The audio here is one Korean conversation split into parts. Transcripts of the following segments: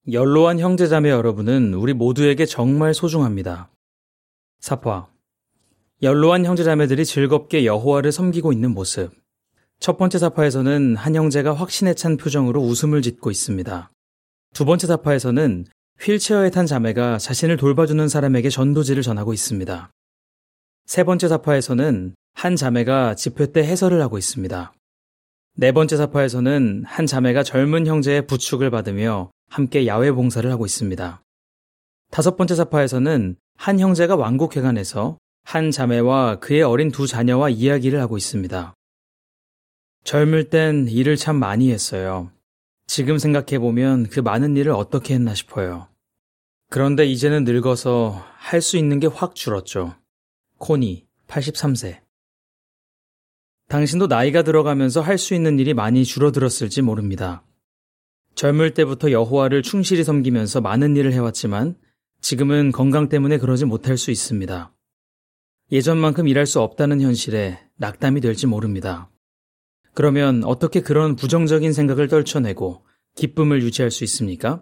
연로한 형제자매 여러분은 우리 모두에게 정말 소중합니다. 사파. 연로한 형제자매들이 즐겁게 여호와를 섬기고 있는 모습. 첫 번째 사파에서는 한 형제가 확신에 찬 표정으로 웃음을 짓고 있습니다. 두 번째 사파에서는 휠체어에 탄 자매가 자신을 돌봐주는 사람에게 전도지를 전하고 있습니다. 세 번째 사파에서는 한 자매가 집회 때 해설을 하고 있습니다. 네 번째 사파에서는 한 자매가 젊은 형제의 부축을 받으며 함께 야외 봉사를 하고 있습니다. 다섯 번째 사파에서는 한 형제가 왕국회관에서 한 자매와 그의 어린 두 자녀와 이야기를 하고 있습니다. 젊을 땐 일을 참 많이 했어요. 지금 생각해보면 그 많은 일을 어떻게 했나 싶어요. 그런데 이제는 늙어서 할 수 있는 게 확 줄었죠. 코니, 83세. 당신도 나이가 들어가면서 할 수 있는 일이 많이 줄어들었을지 모릅니다. 젊을 때부터 여호와를 충실히 섬기면서 많은 일을 해왔지만 지금은 건강 때문에 그러지 못할 수 있습니다. 예전만큼 일할 수 없다는 현실에 낙담이 될지 모릅니다. 그러면 어떻게 그런 부정적인 생각을 떨쳐내고 기쁨을 유지할 수 있습니까?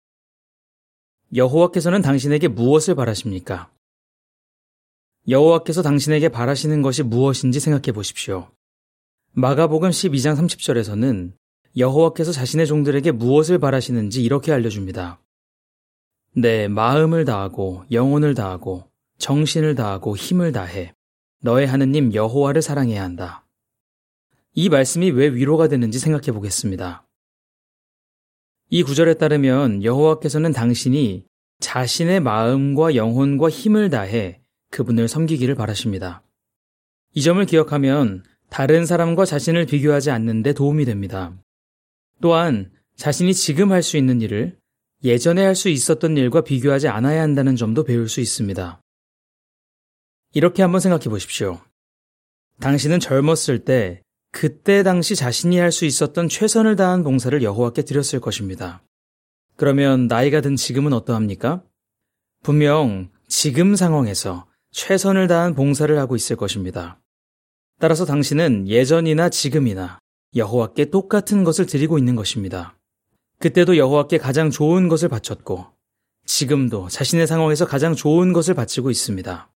여호와께서는 당신에게 무엇을 바라십니까? 여호와께서 당신에게 바라시는 것이 무엇인지 생각해 보십시오. 마가복음 12장 30절에서는 여호와께서 자신의 종들에게 무엇을 바라시는지 이렇게 알려줍니다. 내 마음을 다하고 영혼을 다하고 정신을 다하고 힘을 다해 너의 하느님 여호와를 사랑해야 한다. 이 말씀이 왜 위로가 되는지 생각해 보겠습니다. 이 구절에 따르면 여호와께서는 당신이 자신의 마음과 영혼과 힘을 다해 그분을 섬기기를 바라십니다. 이 점을 기억하면 다른 사람과 자신을 비교하지 않는 데 도움이 됩니다. 또한 자신이 지금 할 수 있는 일을 예전에 할 수 있었던 일과 비교하지 않아야 한다는 점도 배울 수 있습니다. 이렇게 한번 생각해 보십시오. 당신은 젊었을 때 그때 당시 자신이 할 수 있었던 최선을 다한 봉사를 여호와께 드렸을 것입니다. 그러면 나이가 든 지금은 어떠합니까? 분명 지금 상황에서 최선을 다한 봉사를 하고 있을 것입니다. 따라서 당신은 예전이나 지금이나 여호와께 똑같은 것을 드리고 있는 것입니다. 그때도 여호와께 가장 좋은 것을 바쳤고 지금도 자신의 상황에서 가장 좋은 것을 바치고 있습니다.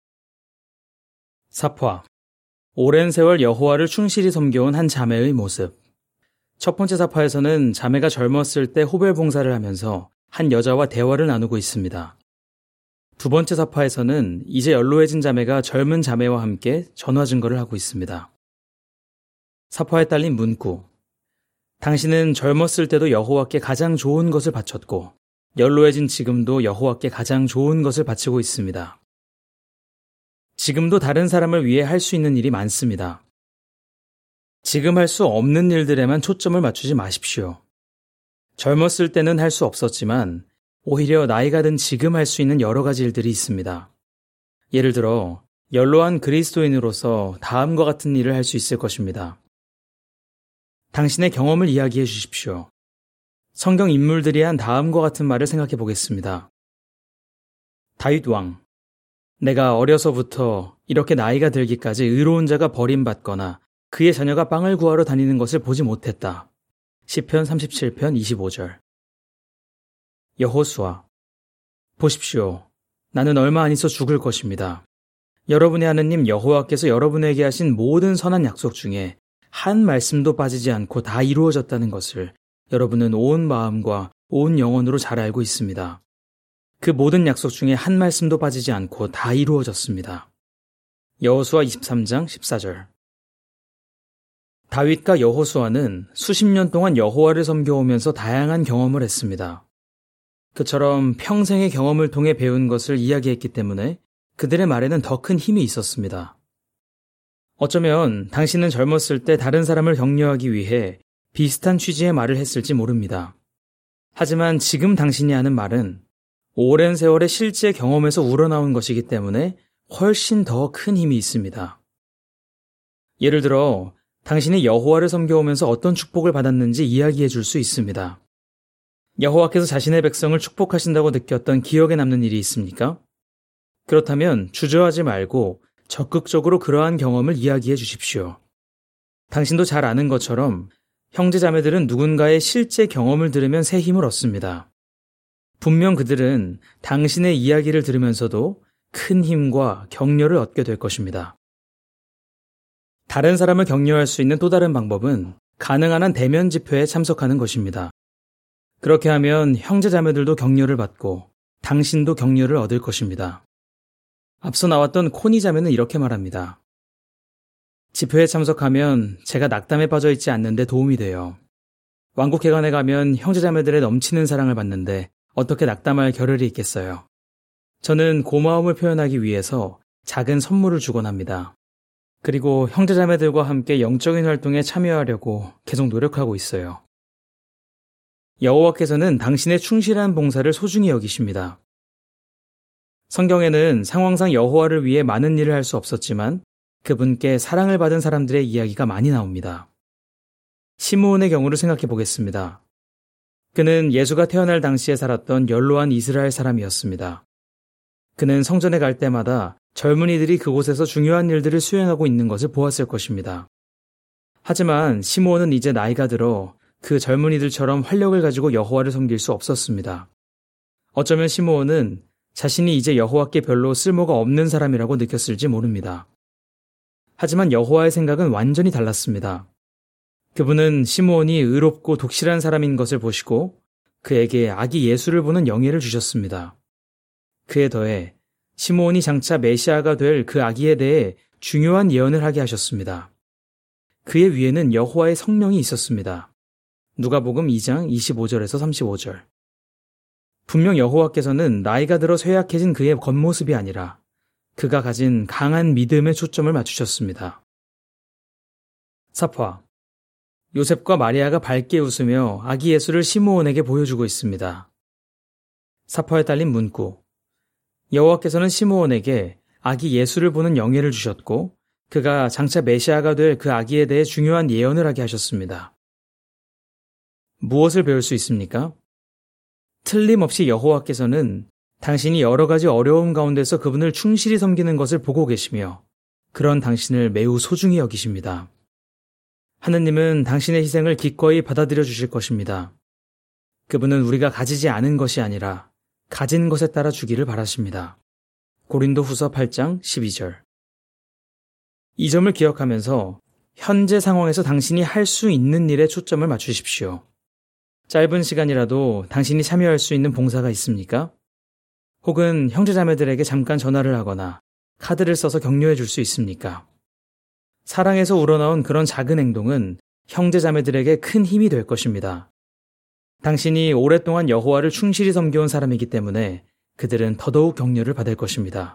사파. 오랜 세월 여호와를 충실히 섬겨온 한 자매의 모습. 첫 번째 사파에서는 자매가 젊었을 때 호별 봉사를 하면서 한 여자와 대화를 나누고 있습니다. 두 번째 사파에서는 이제 연로해진 자매가 젊은 자매와 함께 전화 증거를 하고 있습니다. 사파에 딸린 문구. 당신은 젊었을 때도 여호와께 가장 좋은 것을 바쳤고 연로해진 지금도 여호와께 가장 좋은 것을 바치고 있습니다. 지금도 다른 사람을 위해 할 수 있는 일이 많습니다. 지금 할 수 없는 일들에만 초점을 맞추지 마십시오. 젊었을 때는 할 수 없었지만 오히려 나이가 든 지금 할 수 있는 여러 가지 일들이 있습니다. 예를 들어 연로한 그리스도인으로서 다음과 같은 일을 할 수 있을 것입니다. 당신의 경험을 이야기해 주십시오. 성경 인물들이 한 다음과 같은 말을 생각해 보겠습니다. 다윗 왕. 내가 어려서부터 이렇게 나이가 들기까지 의로운 자가 버림받거나 그의 자녀가 빵을 구하러 다니는 것을 보지 못했다. 시편 37편 25절. 여호수아. 보십시오. 나는 얼마 안 있어 죽을 것입니다. 여러분의 하느님 여호와께서 여러분에게 하신 모든 선한 약속 중에 한 말씀도 빠지지 않고 다 이루어졌다는 것을 여러분은 온 마음과 온 영혼으로 잘 알고 있습니다. 그 모든 약속 중에 한 말씀도 빠지지 않고 다 이루어졌습니다. 여호수아 23장 14절. 다윗과 여호수아는 수십 년 동안 여호와를 섬겨오면서 다양한 경험을 했습니다. 그처럼 평생의 경험을 통해 배운 것을 이야기했기 때문에 그들의 말에는 더 큰 힘이 있었습니다. 어쩌면 당신은 젊었을 때 다른 사람을 격려하기 위해 비슷한 취지의 말을 했을지 모릅니다. 하지만 지금 당신이 하는 말은 오랜 세월의 실제 경험에서 우러나온 것이기 때문에 훨씬 더 큰 힘이 있습니다. 예를 들어 당신이 여호와를 섬겨오면서 어떤 축복을 받았는지 이야기해 줄 수 있습니다. 여호와께서 자신의 백성을 축복하신다고 느꼈던 기억에 남는 일이 있습니까? 그렇다면 주저하지 말고 적극적으로 그러한 경험을 이야기해 주십시오. 당신도 잘 아는 것처럼 형제자매들은 누군가의 실제 경험을 들으면 새 힘을 얻습니다. 분명 그들은 당신의 이야기를 들으면서도 큰 힘과 격려를 얻게 될 것입니다. 다른 사람을 격려할 수 있는 또 다른 방법은 가능한 한 대면 집회에 참석하는 것입니다. 그렇게 하면 형제자매들도 격려를 받고 당신도 격려를 얻을 것입니다. 앞서 나왔던 코니 자매는 이렇게 말합니다. 집회에 참석하면 제가 낙담에 빠져 있지 않는데 도움이 돼요. 왕국회관에 가면 형제자매들의 넘치는 사랑을 받는데 어떻게 낙담할 겨를이 있겠어요. 저는 고마움을 표현하기 위해서 작은 선물을 주곤 합니다. 그리고 형제자매들과 함께 영적인 활동에 참여하려고 계속 노력하고 있어요. 여호와께서는 당신의 충실한 봉사를 소중히 여기십니다. 성경에는 상황상 여호와를 위해 많은 일을 할 수 없었지만 그분께 사랑을 받은 사람들의 이야기가 많이 나옵니다. 시므온의 경우를 생각해 보겠습니다. 그는 예수가 태어날 당시에 살았던 연로한 이스라엘 사람이었습니다. 그는 성전에 갈 때마다 젊은이들이 그곳에서 중요한 일들을 수행하고 있는 것을 보았을 것입니다. 하지만 시므온은 이제 나이가 들어 그 젊은이들처럼 활력을 가지고 여호와를 섬길 수 없었습니다. 어쩌면 시므온은 자신이 이제 여호와께 별로 쓸모가 없는 사람이라고 느꼈을지 모릅니다. 하지만 여호와의 생각은 완전히 달랐습니다. 그분은 시므온이 의롭고 독실한 사람인 것을 보시고 그에게 아기 예수를 보는 영예를 주셨습니다. 그에 더해 시므온이 장차 메시아가 될 그 아기에 대해 중요한 예언을 하게 하셨습니다. 그의 위에는 여호와의 성령이 있었습니다. 누가복음 2장 25절에서 35절. 분명 여호와께서는 나이가 들어 쇠약해진 그의 겉모습이 아니라 그가 가진 강한 믿음에 초점을 맞추셨습니다. 사파. 요셉과 마리아가 밝게 웃으며 아기 예수를 시므온에게 보여주고 있습니다. 사파에 딸린 문구. 여호와께서는 시므온에게 아기 예수를 보는 영예를 주셨고 그가 장차 메시아가 될 그 아기에 대해 중요한 예언을 하게 하셨습니다. 무엇을 배울 수 있습니까? 틀림없이 여호와께서는 당신이 여러 가지 어려움 가운데서 그분을 충실히 섬기는 것을 보고 계시며 그런 당신을 매우 소중히 여기십니다. 하느님은 당신의 희생을 기꺼이 받아들여 주실 것입니다. 그분은 우리가 가지지 않은 것이 아니라 가진 것에 따라 주기를 바라십니다. 고린도후서 8장 12절. 이 점을 기억하면서 현재 상황에서 당신이 할 수 있는 일에 초점을 맞추십시오. 짧은 시간이라도 당신이 참여할 수 있는 봉사가 있습니까? 혹은 형제자매들에게 잠깐 전화를 하거나 카드를 써서 격려해 줄 수 있습니까? 사랑에서 우러나온 그런 작은 행동은 형제자매들에게 큰 힘이 될 것입니다. 당신이 오랫동안 여호와를 충실히 섬겨온 사람이기 때문에 그들은 더더욱 격려를 받을 것입니다.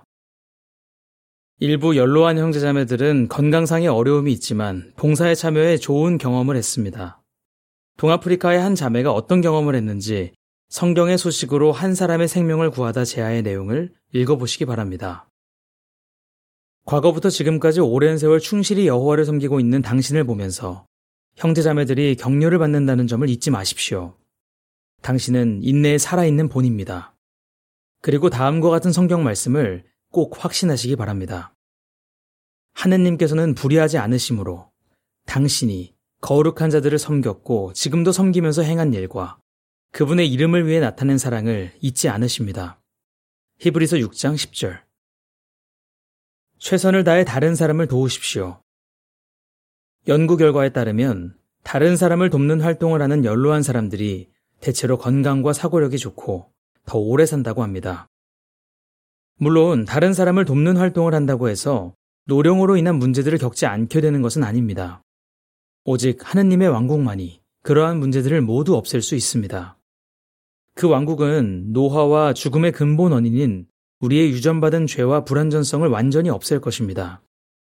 일부 연로한 형제자매들은 건강상의 어려움이 있지만 봉사에 참여해 좋은 경험을 했습니다. 동아프리카의 한 자매가 어떤 경험을 했는지 성경의 소식으로 한 사람의 생명을 구하다 제아의 내용을 읽어보시기 바랍니다. 과거부터 지금까지 오랜 세월 충실히 여호와를 섬기고 있는 당신을 보면서 형제자매들이 격려를 받는다는 점을 잊지 마십시오. 당신은 인내에 살아있는 본입니다. 그리고 다음과 같은 성경 말씀을 꼭 확신하시기 바랍니다. 하느님께서는 불의하지 않으심으로 당신이 거룩한 자들을 섬겼고 지금도 섬기면서 행한 일과 그분의 이름을 위해 나타낸 사랑을 잊지 않으십니다. 히브리서 6장 10절. 최선을 다해 다른 사람을 도우십시오. 연구 결과에 따르면 다른 사람을 돕는 활동을 하는 연로한 사람들이 대체로 건강과 사고력이 좋고 더 오래 산다고 합니다. 물론 다른 사람을 돕는 활동을 한다고 해서 노령으로 인한 문제들을 겪지 않게 되는 것은 아닙니다. 오직 하느님의 왕국만이 그러한 문제들을 모두 없앨 수 있습니다. 그 왕국은 노화와 죽음의 근본 원인인 우리의 유전받은 죄와 불완전성을 완전히 없앨 것입니다.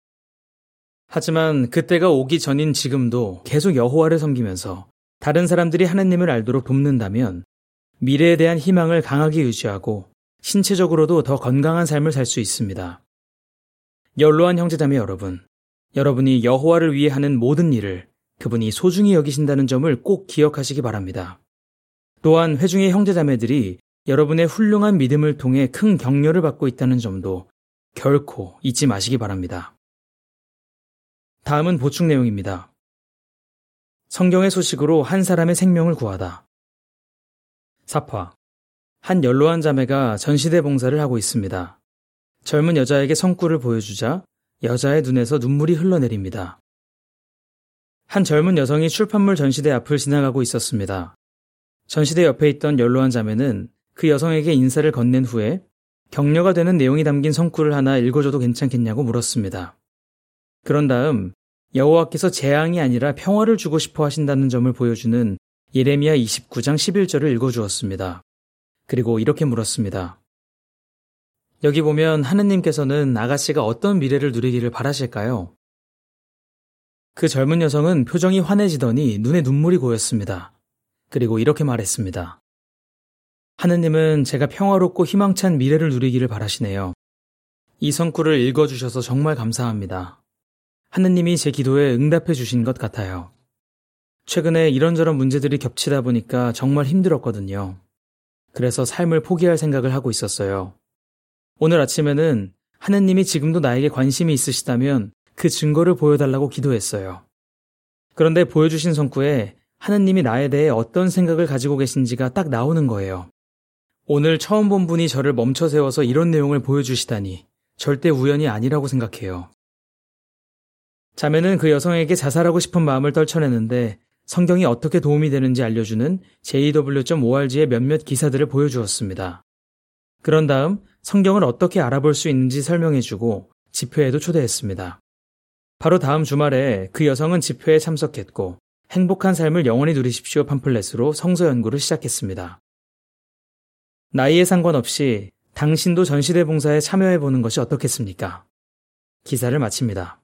하지만 그때가 오기 전인 지금도 계속 여호와를 섬기면서 다른 사람들이 하느님을 알도록 돕는다면 미래에 대한 희망을 강하게 유지하고 신체적으로도 더 건강한 삶을 살 수 있습니다. 연로한 형제자매 여러분, 여러분이 여호와를 위해 하는 모든 일을 그분이 소중히 여기신다는 점을 꼭 기억하시기 바랍니다. 또한 회중의 형제자매들이 여러분의 훌륭한 믿음을 통해 큰 격려를 받고 있다는 점도 결코 잊지 마시기 바랍니다. 다음은 보충 내용입니다. 성경의 소식으로 한 사람의 생명을 구하다. 사파. 한 연로한 자매가 전시대 봉사를 하고 있습니다. 젊은 여자에게 성구를 보여주자 여자의 눈에서 눈물이 흘러내립니다. 한 젊은 여성이 출판물 전시대 앞을 지나가고 있었습니다. 전시대 옆에 있던 연로한 자매는 그 여성에게 인사를 건넨 후에 격려가 되는 내용이 담긴 성구를 하나 읽어줘도 괜찮겠냐고 물었습니다. 그런 다음 여호와께서 재앙이 아니라 평화를 주고 싶어 하신다는 점을 보여주는 예레미야 29장 11절을 읽어주었습니다. 그리고 이렇게 물었습니다. 여기 보면 하느님께서는 아가씨가 어떤 미래를 누리기를 바라실까요? 그 젊은 여성은 표정이 환해지더니 눈에 눈물이 고였습니다. 그리고 이렇게 말했습니다. 하느님은 제가 평화롭고 희망찬 미래를 누리기를 바라시네요. 이 성구를 읽어주셔서 정말 감사합니다. 하느님이 제 기도에 응답해 주신 것 같아요. 최근에 이런저런 문제들이 겹치다 보니까 정말 힘들었거든요. 그래서 삶을 포기할 생각을 하고 있었어요. 오늘 아침에는 하느님이 지금도 나에게 관심이 있으시다면 그 증거를 보여달라고 기도했어요. 그런데 보여주신 성구에 하느님이 나에 대해 어떤 생각을 가지고 계신지가 딱 나오는 거예요. 오늘 처음 본 분이 저를 멈춰 세워서 이런 내용을 보여주시다니 절대 우연이 아니라고 생각해요. 자매는 그 여성에게 자살하고 싶은 마음을 떨쳐내는데 성경이 어떻게 도움이 되는지 알려주는 JW.org의 몇몇 기사들을 보여주었습니다. 그런 다음 성경을 어떻게 알아볼 수 있는지 설명해주고 집회에도 초대했습니다. 바로 다음 주말에 그 여성은 집회에 참석했고 행복한 삶을 영원히 누리십시오 팜플렛으로 성서 연구를 시작했습니다. 나이에 상관없이 당신도 전시대 봉사에 참여해보는 것이 어떻겠습니까? 기사를 마칩니다.